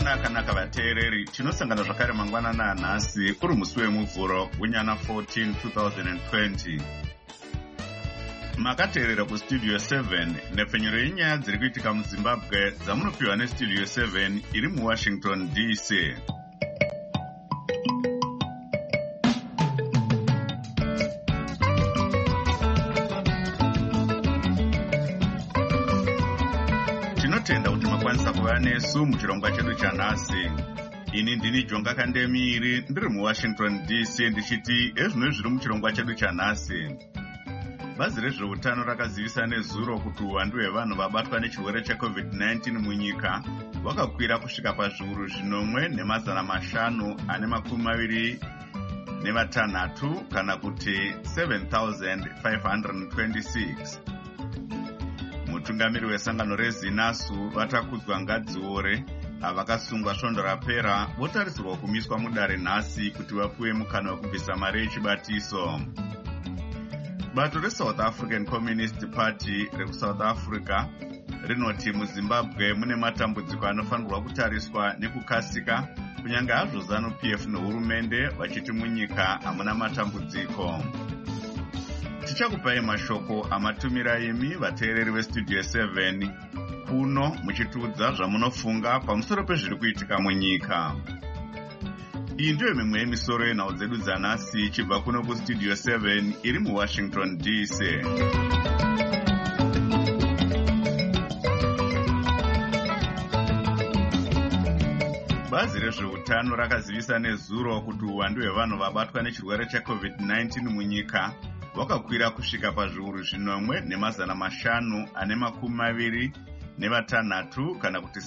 Nakanaka vateereri, tinosangana zvakare mangwanana anhasi uri musi wemuvhuro wenyana 14 2020. Makateerera kustudio 7 nepfenyuro yenyaya dziri kuitika muZimbabwe dzamunopiwa nestudio 7 iri muWashington DC. Tinotenda kuti makwanisa kuva nesu muchirongwa chedu chanhasi. Ini ndini Jonga Kandemiri ndiri muWashington DC ndichiti ezvino zviri muchirongwa chedu chanhasi. Bazi rezveutano rakazivisa nezuro kuti uwandu hwevanhu vabatwa nechirwere cheCovid-19 munyika wakakwira kusvika pazviuru 1,526 kana kuti 7,526. Mutungamiri wesangano reZinasu vatakudzwa Ngadziore vakasungwa svondo rapera votarisirwa kumiswa mudare nhasi kuti vapiwe mukana wekubvisa mari yechibatiso. Bato reSouth African Communist Party rekuSouth Africa rinoti muZimbabwe mune matambudziko anofanirwa kutariswa nekukasika kunyange hazvo ZANU-PF nehurumende vachiti munyika hamuna matambudziko. Tichakupai mashoko amatumira imi vateereri vestudio 7 kuno muchitiudza zvamunofunga pamusoro pezviri kuitika munyika. Iyi ndiyo mimwe yemisoro yenhau dzedu dzanhasi ichibva kuno kustudio 7 iri muWashington DC. Bazi rezveutano rakazivisa nezuro kuti uwandu hwevanhu vabatwa nechirwere cheCovid-19 munyika wakakwira kusvika pazviuru 1,526 kana kuti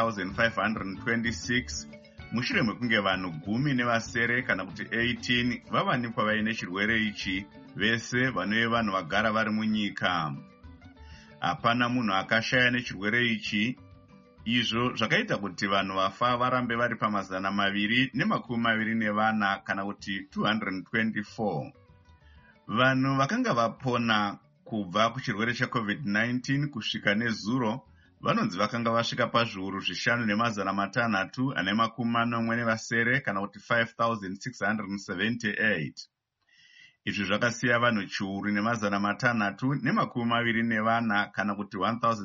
7,526 mushure mekunge vanhu 10 kana kuti 18 vavanikwa vaine chirwere ichi, vese vanove vanhu vagara vari munyika. Hapana munhu akashaya nechirwere ichi, izvo zvakaita kuti vanhu vafa varambe vari pa224 kana kuti 224. Vanhu vakanga vapona kubva kuchirwere cheCovid-19 kusvika nezuro vanonzi vakanga vasvika pazviuru 5,640 kana kuti 5,678. Izvi zvakasiya vanhu chiuru 624 kana kuti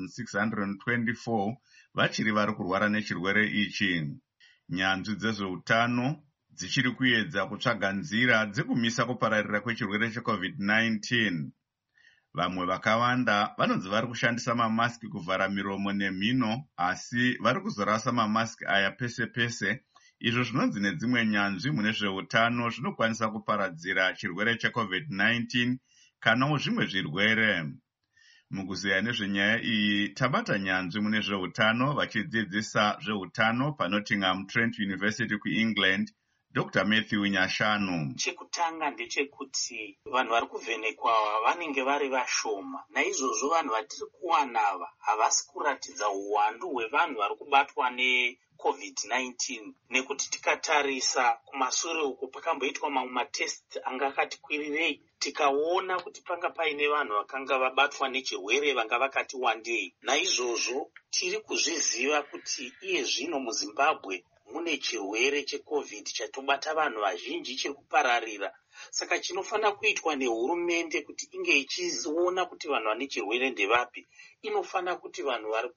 1,624 vachiri vari kurwara nechirwere ichi. Nyanzvi dzezveutano dzichiri kuedza kutsvaga nzira dzekumisa kupararira kwechirwere cheCovid-19. Vamwe vakawanda vanonzi vari kushandisa mamaski kuvhara miromo nemhino, asi vari kuzorasa mamaski aya pese pese. Izvo zvinonzi nedzimwe nyanzvi mune zveutano zvinokwanisa kuparadzira chirwere cheCovid-19 kanawo zvimwe zvirwere. Mukuziya nezvenyaya iyi tabata nyanzvi mune zveutano vachidzidzisa zveutano paNottingham Trent University kuEngland, Dr. Matthew Nyashanu. Chekutanga ndechekuti vanhu vari kuvhenekwa vanenge vari vashoma. Naizvozvo vanhu vatiri kuwanava havasi kuratidza uwandu hwevanhu vari kubatwa neCovid-19. Nekuti tikatarisa kumashure uko pakamboitwa mamwe matest anga akati kwirirei, tikaona kuti panga paine vanhu vakanga vabatwa nechirwere vanga vakati wandei. Naizvozvo tiri kuzviziva kuti iye zvino muZimbabwe mune chirwere cheCovid chatobata vanhu vazhinji chiri kupararira. Saka chinofanira kuitwa nehurumende kuti inge ichiona kuti vanhu vane chirwere ndevapi, inofanira kuti vanhu vari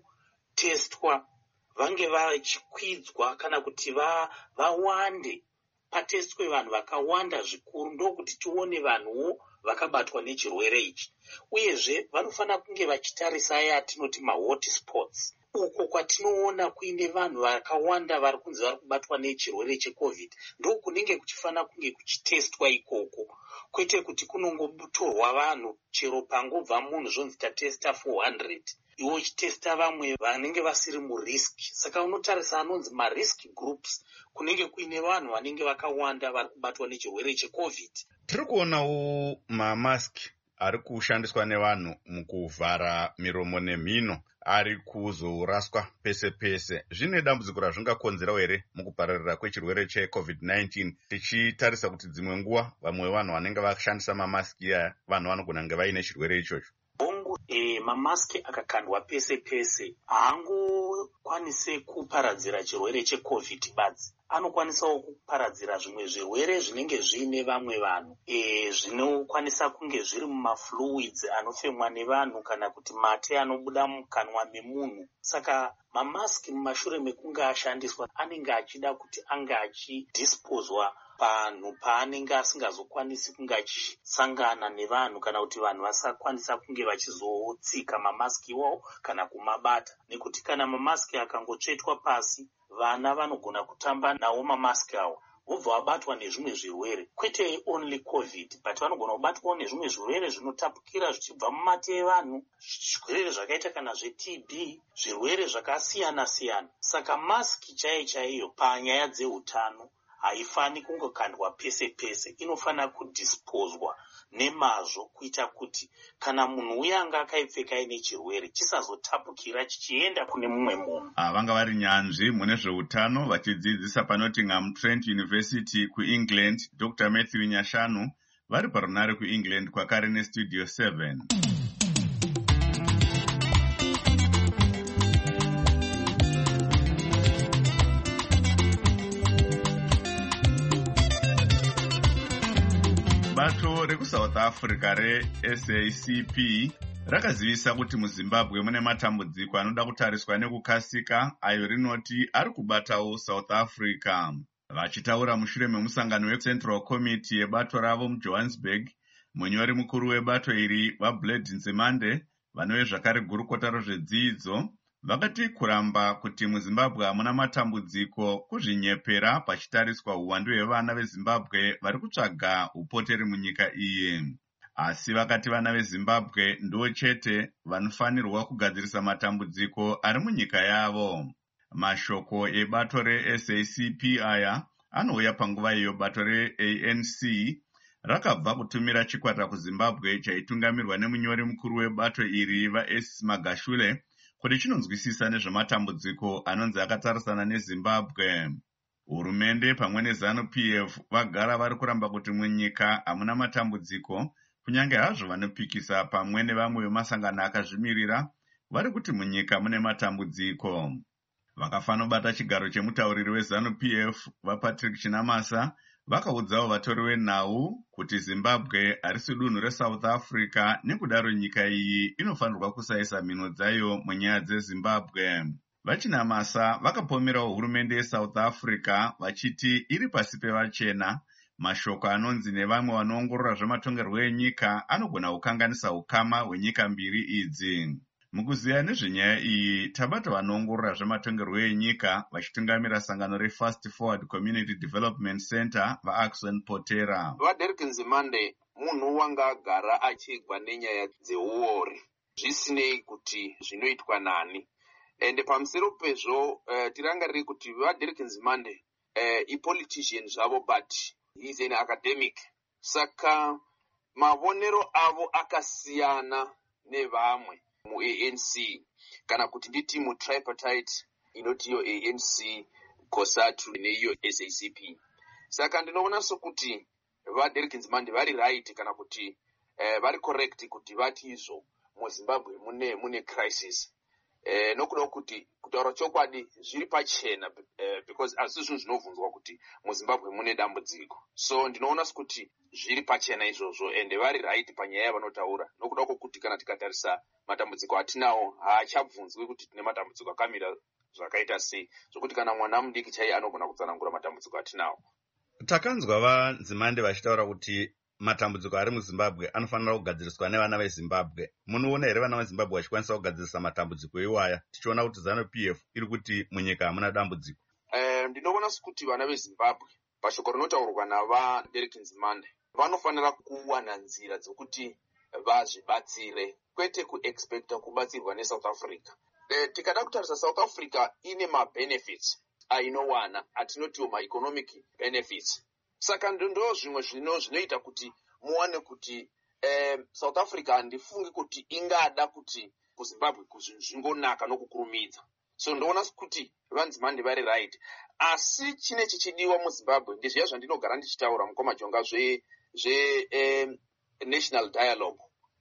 kutestwa vange vachikwidzwa kana kuti vawande, patestwe vanhu vakawanda zvikuru, ndokuti tione vanhuwo vakabatwa nechirwere ichi. Uyezve vanofanira kunge vachitarisa aya atinoti mahotspots, uko kwatinoona kuine vanhu vakawanda vari kunzi vari kubatwa nechirwere cheCovid, ndokunenge kuchifanira kunge kuchitestwa ikoko, kwete kuti kunongotorwa vanhu chero pangobva munhu zvonzi tatesta 400 iwo uchitesta vamwe vanenge vasiri muriski. Saka unotarisa anonzi marisk groups, kunenge kuine vanhu vanenge vakawanda vari kubatwa nechirwere cheCovid. Tiri kuonawo mamaski ari kushandiswa nevanhu mukuvhara miromo nemhino ari kuzoraswa pese pese. Zvine dambudziko razvingakonzerawo here mukupararira kwechirwere cheCovid-19, tichitarisa kuti dzimwe nguva vamwe vanhu vanenge vashandisa mamaski aya vanhu vanogona kunge vaine chirwere ichocho. mamaski akakandwa pese pese haangokwanise kuparadzira chirwere checovid badzi, anokwanisawo kuparadzira zvimwe zvirwere zvinenge zviine vamwe vanhu zvinokwanisa kunge zviri mumafluids anofemwa nevanhu kana kuti mate anobuda mukanwa memunhu. Saka mamaski mumashure mekunge ashandiswa anenge achida kuti ange achidhispozwa panhu paanenge asingazokwanisi kunge achisangana nevanhu kana kuti vanhu vasakwanisa kunge vachizotsika mamaski iwawo kana kumabata, nekuti kana mamaski akangotsvetwa pasi vana vanogona kutamba nawo mamaski awo vobva vabatwa nezvimwe zvirwere, kwete only covid but vanogona kubatwawo nezvimwe zvirwere zvinotapukira zvichibva mumate evanhu, zvirwere zvakaita kana zveTB, zvirwere zvakasiyana siyana. Saka maski chaiyo panyaya dzeutano haifani kungokandwa pese pese, inofanira kudhispozwa nemazvo kuita kuti kana munhu uya anga akaipfeka ine chirwere chisazotapukira chichienda kune mumwe munhu. Vanga vari nyanzvi mune zveutano vachidzidzisa paNottingham Trent University kuEngland, Dr. Matthew Nyashanu vari parunare kuEngland kwakare neStudio 7. Bato rekuSouth Africa reSACP rakazivisa kuti muZimbabwe mune matambudziko anoda kutariswa nekukasika ayo rinoti ari kubatawo South Africa. Vachitaura mushure memusangano weCentral Committee yebato ravo muJohannesburg, munyori mukuru webato iri vaBled Nzimande vanove zvakare gurukota rezvedzidzo vakati kuramba kuti muZimbabwe hamuna matambudziko kuzvinyepera pachitariswa uwandu hwevana veZimbabwe vari kutsvaga upoteri munyika iyi. Asi vakati vana veZimbabwe ndo chete vanofanirwa kugadzirisa matambudziko ari munyika yavo. Mashoko ebato reSACP aya anouya panguva iyo bato reANC rakabva kutumira chikwata kuZimbabwe chaitungamirwa nemunyori mukuru webato iri vaS Magashule kuti chinonzwisisa nezvematambudziko anonzi akatarisana neZimbabwe. Hurumende pamwe neZANU-PF vagara vari kuramba kuti munyika hamuna matambudziko, kunyange hazvo vanopikisa pamwe nevamwe vemasangano akazvimirira vari kuti munyika mune matambudziko. Vakafanobata chigaro chemutauriri weZANU-PF vaPatrick Chinamasa vakaudzawo vatori venhau kuti Zimbabwe harisi dunhu reSouth Africa, nekudaro nyika iyi inofanirwa kusaisa mhino dzayo munyaya dzeZimbabwe. VaChinamasa vakapomerawo hurumende yeSouth Africa vachiti iri pasi pevachena. Mashoko anonzi nevamwe vanoongorora zvematongerwo enyika anogona kukanganisa ukama hwenyika mbiri idzi. Mukuziya nezvenyaya iyi tabata vanoongorora zvematongerwo enyika vachitungamira sangano reFast Forward Community Development Center vaAxon Potera. VaDerek Nzimande munhu wanga agara achigwa nenyaya dzeuori zvisinei kuti zvinoitwa nani. Ende pamusoro pezvo tirangarire kuti vaDerek Nzimande ipolitician zvavo but he is an academic. Saka mavonero avo akasiyana nevamwe muANC kana kuti nditi mutripartite inoti iyo ANC, COSATU neiyo SACP. Saka ndinoona sokuti vaDerek Nzimande vari right kana kuti vari correct kuti vati izvo muZimbabwe mune crisis. Nokuda kuti kutaura chokwadi zviri pachena because asizvo zvinobvunzwa kuti muZimbabwe mune dambudziko. So ndinoona kuti zviri pachena izvozvo ende vari right panyaya yavanotaura, nokuda kuti kana tikatarisa matambudziko atinawo haachabvunzwi kuti tine matambudziko akamira zvakaita sei, zvokuti kana mwana mudiki chaiye anogona kutsanangura matambudziko atinawo. Takanzwa vaNzimande vachitaura kuti matambudziko ari muZimbabwe anofanira kugadziriswa nevana veZimbabwe. Munoona here vana veZimbabwe vachikwanisa kugadzirisa matambudziko iwaya tichiona kuti ZANU-PF iri kuti munyika hamuna dambudziko? Ndinoona kuti vana veZimbabwe pashoko rinotaurwa navaDerek Nzimande vanofanira kuwana nzira dzokuti vazvibatsire, kwete kuexpecta kubatsirwa neSouth Africa. Tikada kutarisa South Africa ine mabenefits ainowana atinotiwo maeconomic benefits. Saka ndo zvimwe zvinoita kuti muwane kuti South Africa handifungi kuti ingada kuti kuZimbabwe zvingonaka nokukurumidza. So ndoona kuti vaNzimande vari right. Asi chine chichidiwa muZimbabwe ndizviya zvandinogara ndichitaura mukoma jonga national dialogue.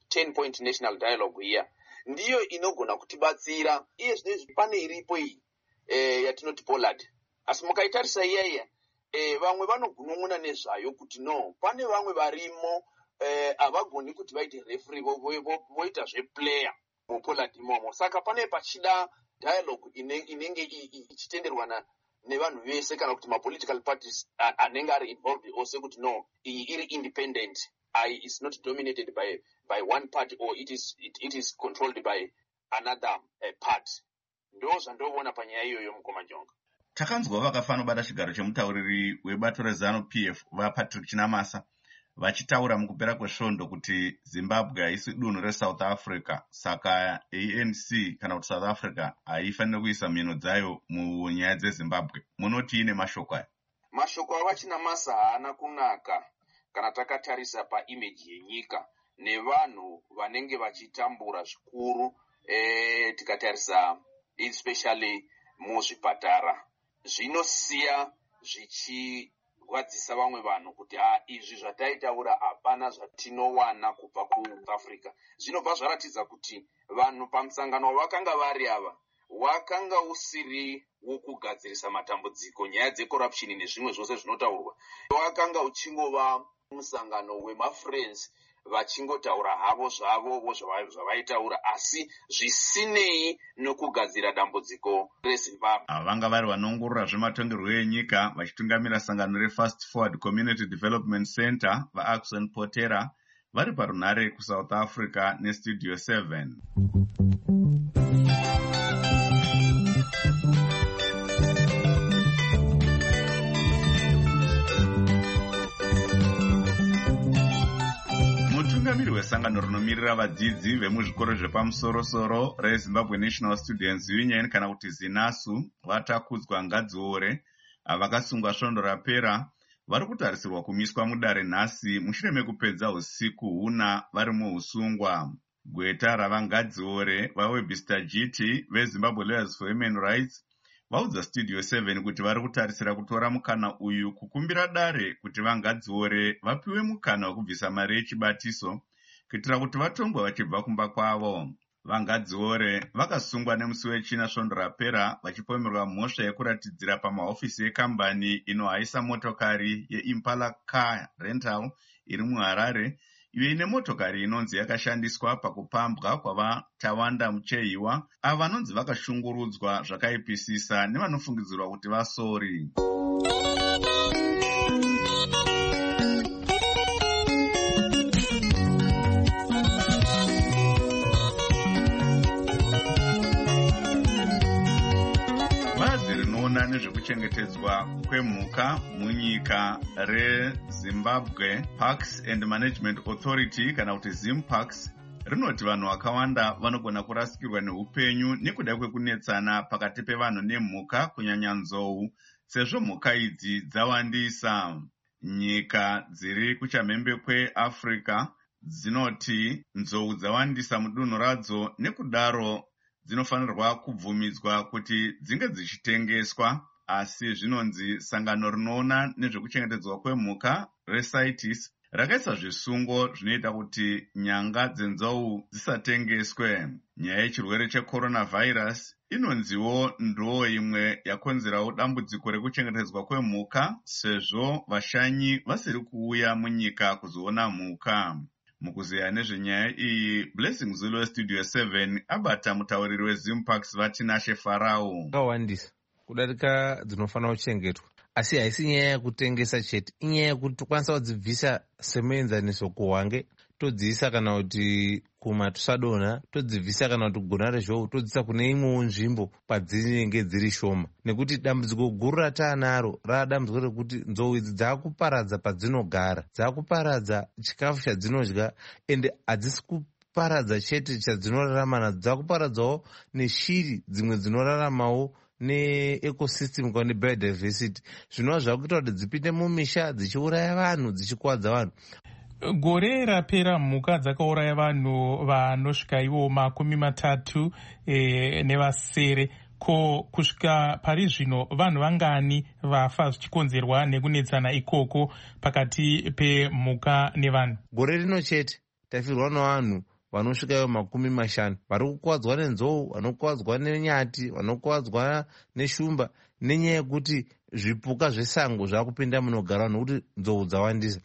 10-point national dialogue here ndiyo inogona kutibatsira iye zvinezvi pane iripo iyi yatinoti Pollard. Asi mukaitarisa iyaiya vamwe vanogunun'una nezvayo kuti no pane vamwe varimo havagoni kuti vaite referee voita zveplayer muPollard imomo. Saka pane pachida dialogue inenge ichitenderwana nevanhu vese kana kuti ma-political parties anenge ari involved also kuti no iyi iri independent, is not dominated by one party or it is controlled by another party. Ndo zvandoona panyaya iyoyo Mukomajonga. Takanzwa vakafanira kubata chigaro chemutauriri webato reZANU-PF vaPatrick Chinamasa vachitaura mukupera kwesvondo kuti Zimbabwe haisi dunhu reSouth Africa, saka ANC kana kuti South Africa haifaniri kuisa mhino dzayo munyaya dzeZimbabwe. Munoti ine mashoko aya? Mashoko avaChinamasa haana kunaka kana takatarisa paimeji yenyika nevanhu vanenge vachitambura zvikuru tikatarisa especially muzvipatara. Zvinosiya zvichirwadzisa vamwe vanhu kuti izvi zvataitaura hapana zvatinowana kubva kuSouth Africa. Zvinobva zvaratidza kuti vanhu pamusangano wavakanga vari ava wakanga usiri wokugadzirisa matambudziko, nyaya dzecorruption nezvimwe zvose zvinotaurwa. Wakanga uchingova musangano wemafriends vachingotaura havo zvavo zvavaitaura asi zvisinei nokugadzira dambudziko reZimbabwe. Vanga vari vanoongorora zvematongerwo enyika vachitungamira sangano reFast Forward Community Development Center vaAxon Potera vari parunhare kuSouth Africa neStudio 7. Mutungamiri wesangano rinomirira vadzidzi vemuzvikoro zvepamusoro-soro reZimbabwe National Students Union kana kuti ZINASU vatakudzwa Ngadziore vakasungwa svondo rapera vari kutarisirwa kumiswa mudare nhasi mushure mekupedza usiku huna vari muusungwa. Gweta ravangadziore vaWebster GT veZimbabwe Lawyers for Human Rights vaudza Studio 7 kuti vari kutarisira kutora mukana uyu kukumbira dare kuti vangadziore vapiwe mukana wekubvisa mari yechibatiso kuitira kuti vatongwe vachibva kumba kwavo. Vangadziore vakasungwa nemusi wechina svondo rapera vachipomerwa mhosva yekuratidzira pamahofisi ekambani inohaisa motokari yeImpala Car Rental iri muHarare, iyo ine motokari inonzi yakashandiswa pakupambwa kwavaTawanda Muchehiwa ava vanonzi vakashungurudzwa zvakaipisisa nevanofungidzirwa kuti vasori. Nezvekuchengetedzwa kwemhuka munyika reZimbabwe Parks and Management Authority kana kuti ZimParks rinoti vanhu vakawanda vanogona kurasikirwa neupenyu nekuda kwekunetsana pakati pevanhu nemhuka kunyanya nzou, sezvo mhuka idzi dzawandisa. Nyika dziri kuchamhembe kweAfrica dzinoti nzou dzawandisa mudunhu radzo, nekudaro dzinofanirwa kubvumidzwa kuti dzinge dzichitengeswa. Asi zvinonzi sangano rinoona nezvekuchengetedzwa kwemhuka reCITES rakaisa zvisungo zvinoita kuti nyanga dzenzou dzisatengeswe. Nyaya yechirwere checoronavirus inonziwo ndo imwe yakonzerawo dambudziko rekuchengetedzwa kwemhuka, sezvo vashanyi vasiri kuuya munyika kuzoona mhuka. Mukuzeya nezvenyaya iyi, Blessing Zulu weStudio 7 abata mutauriri weZimParks vaTinashe Farao. Kawandisa kudarika dzinofanira kuchengetwa, asi haisi nyaya yekutengesa chete, inyaya yekuti tokwanisa kudzibvisa semuenzaniso kuhwange, todziisa kana kuti kuMatusadona, todzibvisa kana kuti kugona rezhou, todziisa kune imwewo nzvimbo padzinenge dziri shoma. Nekuti dambudziko guru rataanaro radambudziko rekuti nzou idzi dzakuparadza padzinogara, dzakuparadza chikafu chadzinodya, ende hadzisi kuparadza chete chadzinorarama nadzo, dzakuparadzawo neshiri dzimwe dzinoraramawo neecosystem kana biodiversity, zvinova zvakuita kuti dzipinde mumisha dzichiuraya vanhu, dzichikuwadza vanhu. Gore rapera mhuka dzakauraya vanhu vanosvika ivo 30 nevasere. Ko kusvika pari zvino vanhu vangani vafa zvichikonzerwa nekunetsana ikoko pakati pemhuka nevanhu? Gore rino chete tafirwa navanhu vanosvikayo 50 vari kukuvadzwa nenzou, vanokuvadzwa nenyati, vanokuvadzwa neshumba nenyaya yekuti zvipuka zvesango zvakupinda munogara nokuti nzou dzawandisa.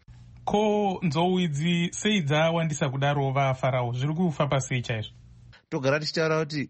Ko nzou idzi sei dzawandisa kudaro vaFarao, zviri kufa pasei chaizvo? Togara tichitaura kuti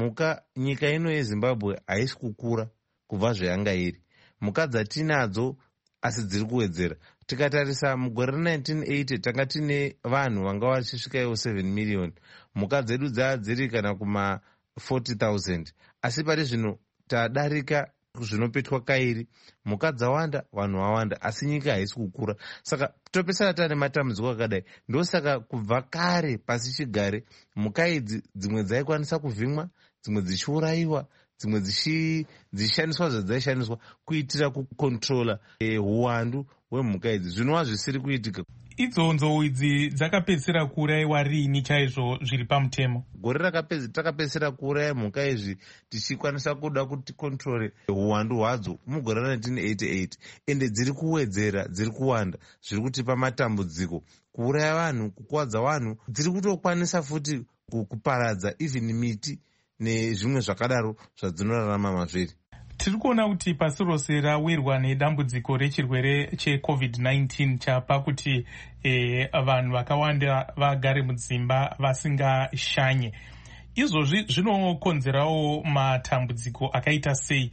nyika ino yeZimbabwe haisi kukura kubva zvayanga iri. Mhuka dzatinadzo asi dziri kuwedzera. Tikatarisa mugore ra1980 tanga tine vanhu vanga vachisvikayo 7 million. Mhuka dzedu dziri kana kuma 40,000. Asi pari zvino tadarika zvinopetwa kairi. Mhuka dzawanda, vanhu vawanda, asi nyika haisi kukura. Saka topesana tane matambudziko akadai. Ndosaka kubva kare pasi chigare mhuka idzi dzimwe dzaikwanisa kuvhimwa, dzimwe dzichiurayiwa, dzimwe dzichishandiswa zvadzaishandiswa kuitira kukontrola uwandu hwemhuka idzi. Zvinova zvisiri kuitika. Idzo nzou idzi dzakapedzisira kuurayiwa rini chaizvo zviri pamutemo? Gore takapedzisira kuuraya mhuka izvi tichikwanisa kuda kuti kontrole uwandu hwadzo mugore ra1988, ende dziri kuwedzera, dziri kuwanda, zviri kutipa matambudziko. Kuuraya vanhu, kukuvadza vanhu, dziri kutokwanisa futi kuparadza even miti nezvimwe zvakadaro zvadzinorarama mazviri. Tiri kuona kuti pasi rose rawirwa nedambudziko rechirwere cheCovid-19 chapa kuti vanhu vakawanda vagare mudzimba vasingashanye. Izvozvi zvinokonzerawo matambudziko akaita sei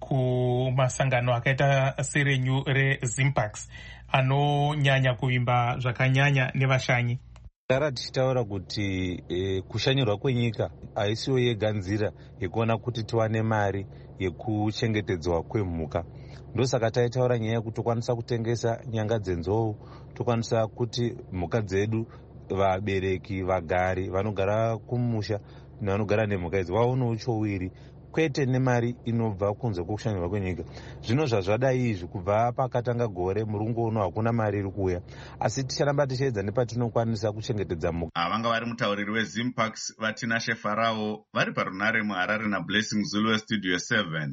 kumasangano akaita serenyu reZimpax anonyanya kuvimba zvakanyanya nevashanyi? Tara tichitaura kuti kushanyirwa kwenyika haisiyo yega nzira yekuona kuti tiwane mari yekuchengetedzwa kwemhuka. Ndosaka taitaura nyaya yekuti tokwanisa kutengesa nyanga dzenzou, tokwanisa kuti mhuka dzedu, vabereki, vagari vanogara kumusha nevanogara nemhuka idzi vaonewo chowiri, kwete nemari inobva kunze kwekushanyirwa kwenyika. Zvino zvazvadai izvi kubva pakatanga gore murungu uno hakuna mari iri kuuya, asi ticharamba tichiedza nepatinokwanisa kuchengetedza mhuka. Vanga vari mutauriri weZimpax vaTinashe Farao vari parunare muHarare naBlessing Zulu weStudio 7.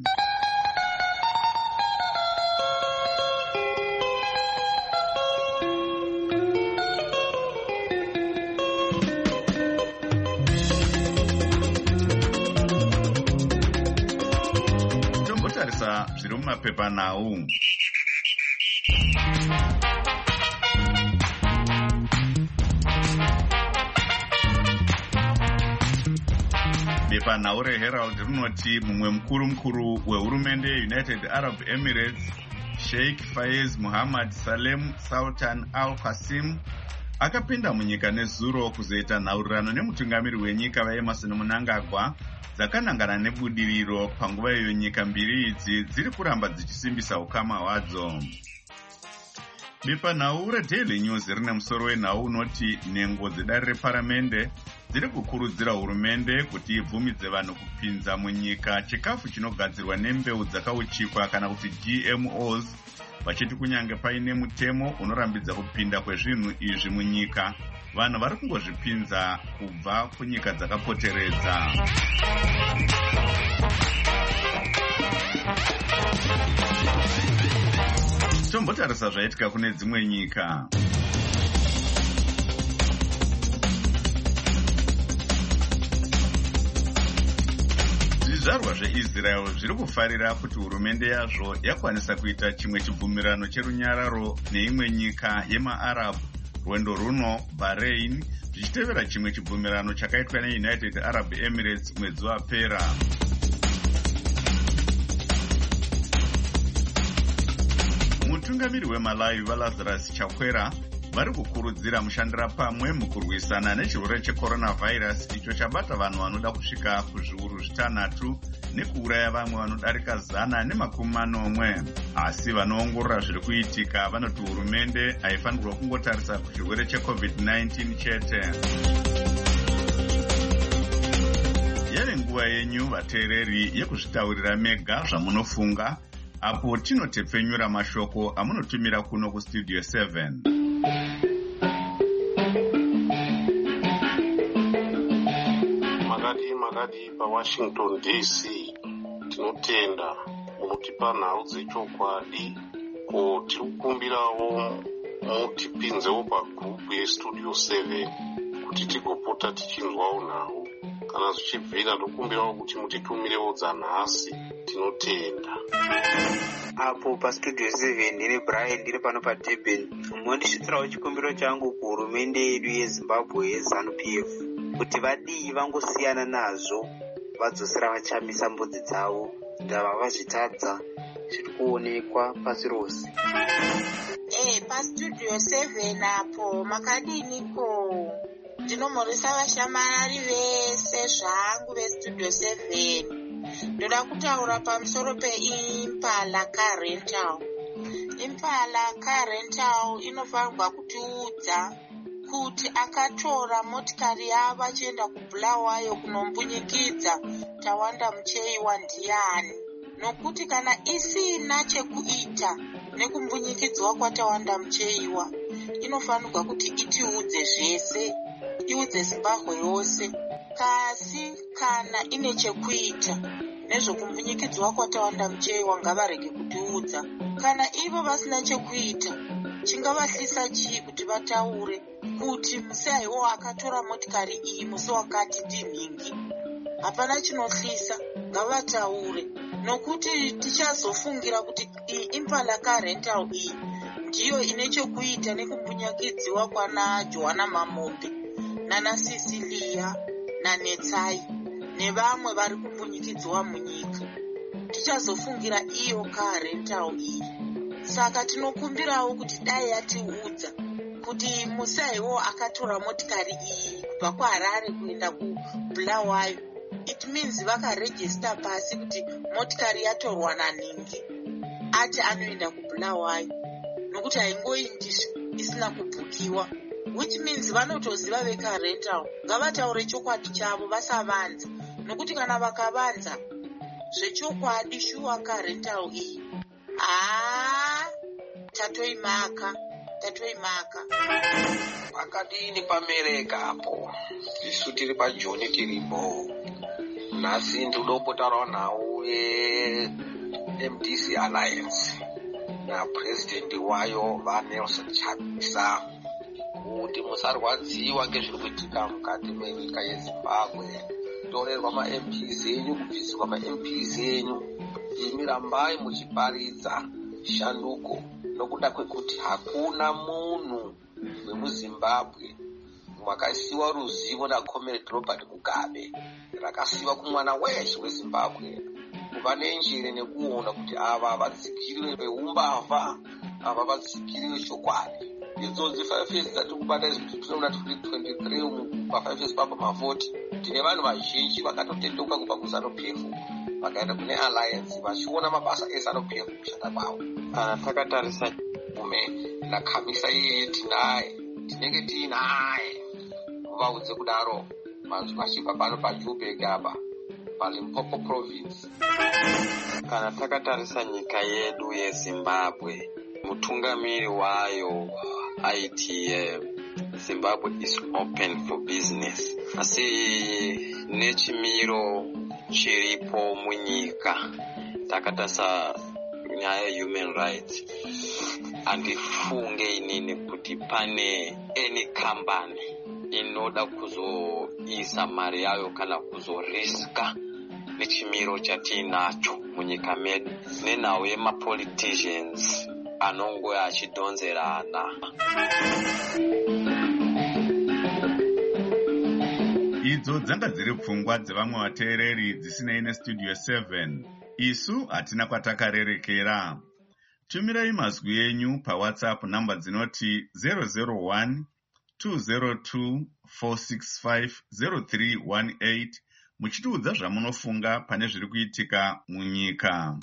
Zviri mumapepanhau. Bepanhau reHerald rinoti mumwe mukuru wehurumende yeUnited Arab Emirates, Sheikh Faiz Muhammad Salem Sultan Al Qasim, akapinda munyika nezuro kuzoita nhaurirano nemutungamiri wenyika vaEmmerson Mnangagwa dzakanangana nebudiriro panguva iyo nyika mbiri idzi dziri kuramba dzichisimbisa ukama hwadzo. Bepanhau reDaily News rine musoro wenhau unoti nhengo dzedare reparamende dziri kukurudzira hurumende kuti ibvumidze vanhu kupinza munyika chikafu chinogadzirwa nembeu dzakauchikwa kana kuti GMOs, vachiti kunyange paine mutemo unorambidza kupinda kwezvinhu izvi munyika, vanhu vari kungozvipinza kubva kunyika dzakapoteredza. Tombotarisa zvaitika kune dzimwe nyika. Zvizvarwa zveIsrael zviri kufarira kuti hurumende yazvo yakwanisa kuita chimwe chibvumirano cherunyararo neimwe nyika yemaArab. Rwendo runo Bahrain zvichitevera chimwe chibvumirano chakaitwa neUnited Arab Emirates mwedzi wapera. Mutungamiri weMalawi vaLazarus Chakwera vari kukurudzira mushandira pamwe mukurwisana nechirwere cheCoronavirus icho chabata vanhu vanoda kusvika kuzviuru 6 nekuuraya vamwe vanodarika 140. Asi vanoongorora zviri kuitika vanoti hurumende haifanirwa kungotarisa kuchirwere cheCovid-19 chete. Yave nguva yenyu vateereri yekuzvitaurira mega zvamunofunga, apo tinotepfenyura mashoko amunotumira kuno kuStudio 7. Makadi paWashington DC tinotenda munutipa nhau dzechokwadi, ko tiri kukumbirawo mutipinzewo pagrupu yeStudio 7 kuti tigopotawo tinopota tichinzwawo nawo. Kana zvichibvira ndokumbirawo kuti mutitumirewo dzanhasi. Tinotenda. Apo pastudio 7 ndine Brian ndiri pano paDurban. Mondisvitsirawo chikumbiro changu kuhurumende yedu yeZimbabwe yeZANU-PF kuti vadii vangosiyana nazvo, vadzosera vachamisa mbudzi dzavo, ndava vazvitadza zviri kuonekwa pasi rose. Pastudio 7 apo makadiniko? Ndinomhoresa vashamarari vese zvangu vestudio 7. Ndoda kutaura pamusoro peImpala Car Rental. Impala Car Rental inofanirwa kutiudza kuti akatora motikari yavo achienda kuBulawayo kunombunyikidza Tawanda Mucheiwa ndiani, nokuti kana isina chekuita nekumbunyikidzwa kwaTawanda Mucheiwa inofanirwa kuti itiudze zvese, iudze Zimbabwe yose. Kasi kana ine chekuita nezvokumbunyikidzwa kwaTawanda Mucheiwa ngavarege kutiudza. Kana ivo vasina chekuita, chingavahlisa chii kuti vataure kuti musi aiwo akatora motikari iyi musi wakati ndimhingi? Hapana chinohlisa, ngavataure, nokuti tichazofungira kuti Impala Car Rental iyi ndiyo ine chekuita nekumbunyikidziwa kwana Johanna Mamombe nana Cecilia naNetsai nevamwe vari kumbunyikidziwa munyika. Tichazofungira iyo car rental iyi. Saka tinokumbirawo kuti dai yatiudza kuti musi aiwo akatora motikari iyi kubva kuHarare kuenda kuBulawayo, it means vakarejista pasi kuti motikari yatorwa naNingi, ati anoenda kuBulawayo, nokuti haingoindi isina kubhukiwa, which means vanotoziva vecar rental. Ngavataure chokwadi chavo vasavanza, nokuti kana vakavanza zvechokwadi shuwa car rental iyi tatoimaka. Pakadini pamereka apo, isu tiri paJoni tiripo. Nhasi ndinombotarawo nawo MDC Alliance napresident wayo vaNelson Chamisa kuti musarwadziwa ngezviri kuitika mukati menyika yeZimbabwe. Torerwa maMPs enyu, kubvisirwa maMPs enyu, imi rambai muchiparidza shanduko, nokuda kwekuti hakuna munhu wemuZimbabwe wakasiwa ruzivo naComrade Robert Mugabe rakasiwa kumwana weshe weZimbabwe kuva nenjere nekuona kuti ava vadzikirire veumbavha, ava vadzikirire chokwadi. Idzodzi 5 years dzati kubata izvi tinoona kuti 23 pa5 years papa mavhoti tine vanhu vazhinji vakatotendoka kubva kuZANU-PF vakaenda kune Alliance vachiona mabasa eZANU-PF kushanda kwavo. Kana takatarisa ume naKhamisa iyeye tinenge tiinaye muvaudze kudaro vachibva pano paJoburg apa paLimpopo province. Kana takatarisa nyika yedu yeZimbabwe, mutungamiri wayo aiti Zimbabwe is open for business, asi nechimiro chiripo munyika takatarisa nyaya human rights, handifunge inini kuti pane any company inoda kuzoisa mari yayo kana kuzoriska nechimiro chatinacho munyika medu nenhau yemapoliticians anongo achidhonzerana. Idzo dzanga dziri pfungwa dzevamwe vateereri dzisinei nestudio 7. Isu hatina kwatakarerekera. Tumirai mazwi enyu paWhatsApp namba dzinoti 001 202 465 0318 muchitiudza zvamunofunga pane zviri kuitika munyika.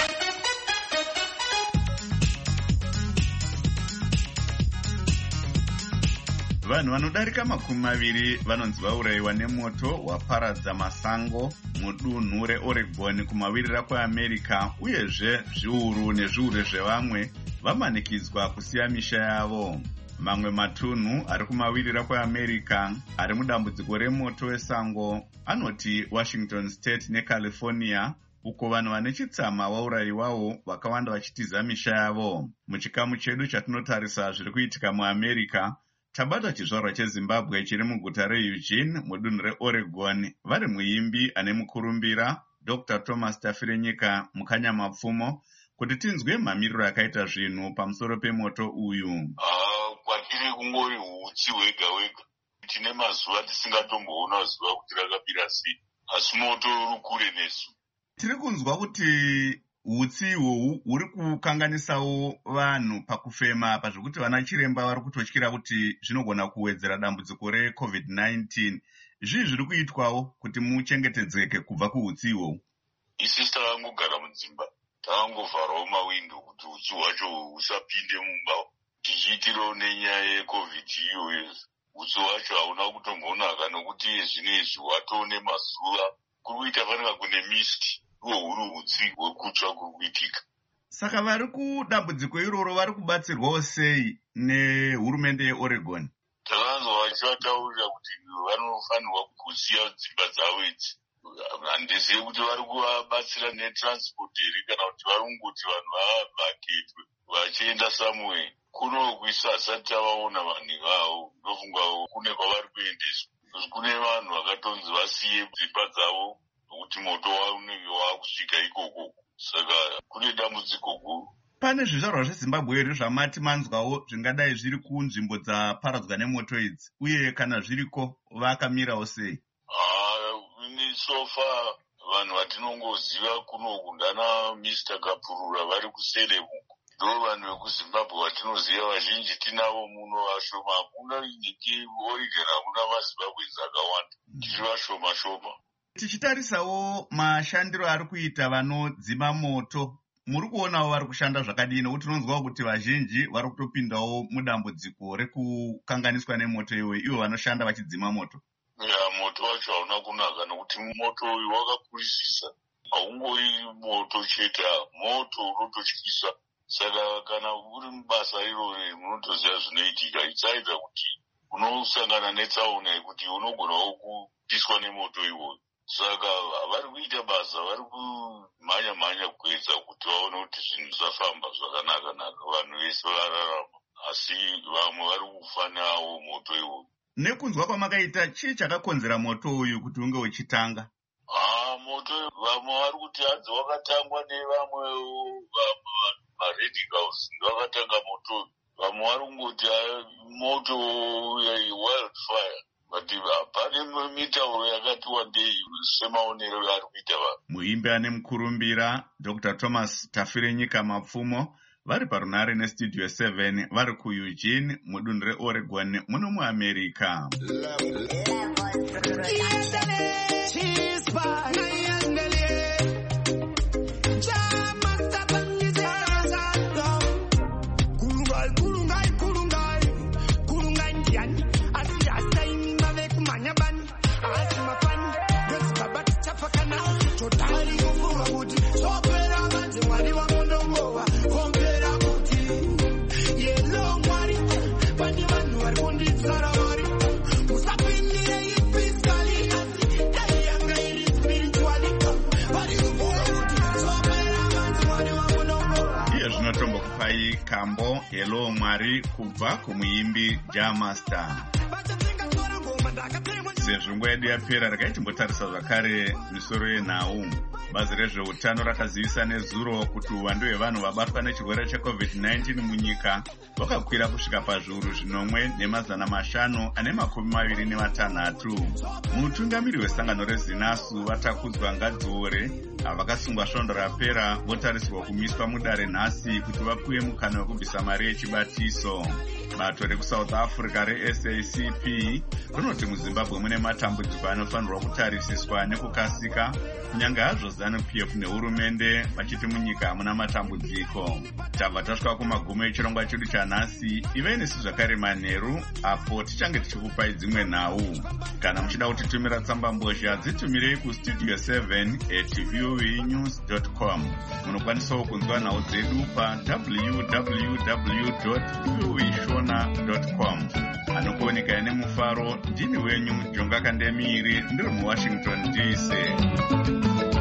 Vanhu vanodarika 20 vanonzi vaurayiwa nemoto waparadza masango mudunhu reOregon kumawirira kweAmerica, uyezve zviuru nezviuru zvevamwe vamanikidzwa kusiya misha yavo. Mamwe matunhu ari kumawirira kweAmerica ari mudambudziko remoto wesango anoti Washington State neCalifornia, uko vanhu vane chitsama vaurayiwawo vakawanda vachitiza misha yavo. Muchikamu chedu chatinotarisa zviri kuitika muAmerica, tabata chizvarwa chezimbabwe chiri muguta reeugene mudunhu reoregon vari muimbi ane mukurumbira Dr. Thomas Tafirenyika mukanyamapfumo kuti tinzwe mamiriro akaita zvinhu pamusoro pemoto uyu. Kwatiri kungori hutsi hwega hwega. Tine mazuva tisingatomboona zuva kuti rakapira sei, asi moto uri kure nesu. Tiri kunzwa kuti hutsi ihwohwu huri kukanganisawo vanhu pakufema pazvokuti vana chiremba vari kutotyira kuti zvinogona kuwedzera dambudziko reCovid-19. Zvii zviri kuitwawo kuti muchengetedzeke kubva kuhutsi ihwohwu? Isusu takangogara mudzimba, takangovharawo mawindo kuti hutsi hwacho husapinde mumba, tichiitirawo nenyaya yeCovid iyoyo. Hutsi hwacho hauna kutombonaka nokuti zvinezvi hwatone mazuva kuri kuita fanira kune mist, uwo huri hutsi hwekutsva kuri kuitika. Saka vari kudambudziko iroro vari kubatsirwawo sei nehurumende yeOregon? Takanzwa vachivataurira kuti vanofanirwa kusiya dzimba dzavo idzi. Handizivi kuti vari kuvabatsira netransport here kana kuti vari kungoti vanhu vavhaketwe vachienda somewhere. Kunokuisa hasati tavaona vanhu ivavo, ndofunga kune kwavari kuendeswa. Kune vanhu vakatonzi vasiye dzimba dzavo nokuti moto wavo unenge waakusvika ikoko. Saka kune dambudziko guru. Pane zvizvarwa zveZimbabwe here zvamati manzwawo zvingadai zviri kunzvimbo dzaparadzwa nemoto idzi, uye kana zviriko vakamirawo sei? So far vanhu vatinongoziva kunoku ndana Mr. Kapurura vari kuSeremuko. Ndo vanhu vekuZimbabwe vatinoziva vazhinji tinavo muno vashoma. Hakuna nyiki Oregon, hakuna maZimbabwenzi akawanda. Tiri vashoma shoma. Tichitarisawo mashandiro ari kuita vanodzima moto, muri kuonawo vari kushanda zvakadii? Nokuti tinonzwawo kuti vazhinji vari kutopindawo mudambudziko rekukanganiswa nemoto iwe, ivo vanoshanda vachidzima moto. Moto wacho hauna kunaka nokuti moto uyu wakakurisisa. Haungori moto chete, moto unototyisa. Saka kana uri mubasa iroro munotoziva zvinoitika. Ichaita kuti unosangana netsaona yekuti unogonawo kupiswa nemoto iwoyo. Saka vari kuita basa, vari kumhanya kuedza kuti vaone kuti zvinhu zvafamba zvakanaka, vanhu vese vararama. Asi vamwe vari kufanawo moto iwoyo. Nekunzwa kwamakaita, chii chakakonzera moto uyu kuti unge uchitanga? Moto vamwe vari kuti hadzi wakatangwa nevamwe maredicals ndovakatanga moto. Vamwe vari kungoti moto wildfire. But pane mitauro yakati wandei semaonero ari kuita vanhu. Muimbi ane mukurumbira Dr. Thomas Tafirenyika Mapfumo vari parunare nestudio 7 vari kuEugene mudunhu reOregon muno muAmerica. Kambo Hello Mwari kubva kumuimbi Jamaster. Sezvo nguva yedu yapera rakaitimbotarisa zvakare misoro yenhau. Bazi rezveutano rakazivisa nezuro kuti uwandu hwevanhu vabatwa nechirwere cheCovid-19 munyika hwakakwira kusvika pazviuru 5,426. Mutungamiri wesangano rezinasu vatakudzwa Ngadziore vakasungwa svondo rapera votarisirwa kumiswa mudare nhasi kuti vapiwe mukana wekubvisa mari yechibatiso. Bato rekuSouth Africa reSACP rinoti muZimbabwe mune matambudziko anofanirwa kutarisiswa nekukasika, kunyange hazvo ZANU-PF nehurumende vachiti munyika hamuna matambudziko. Tabva tasvika kumagumo echirongwa chedu chanhasi. Ivei nesu zvakare manheru apo tichange tichikupai dzimwe nhau. Kana muchida kutitumira tsamba mbozha dzitumirei kustudio 7@voanews.com. Munokwanisawo kunzwa nhau dzedu www.voashona.com. Anokuoneka ine mufaro ndini wenyu Jonga Kandemiri ndiri muWashington DC.